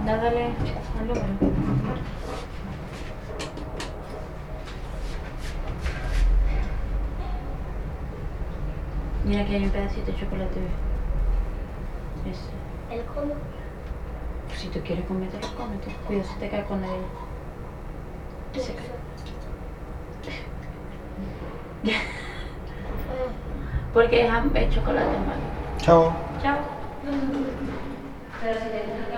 Dale, al número. Mira que hay un pedacito de chocolate. Ese. El cono. Si tú quieres comértelo, cómete. Cuidado si te cae con él. Se cae. Porque es chocolate malo. Chao. Chao. Pero si te